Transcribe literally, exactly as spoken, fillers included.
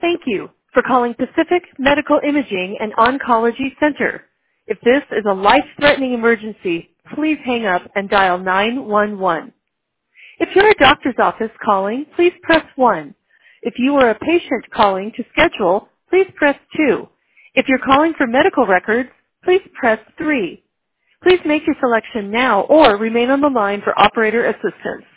Thank you for calling Pacific Medical Imaging and Oncology Center. If this is a life-threatening emergency, please hang up and dial nine one one. If you're a doctor's office calling, please press one. If you are a patient calling to schedule, please press two. If you're calling for medical records, please press three. Please make your selection now or remain on the line for operator assistance.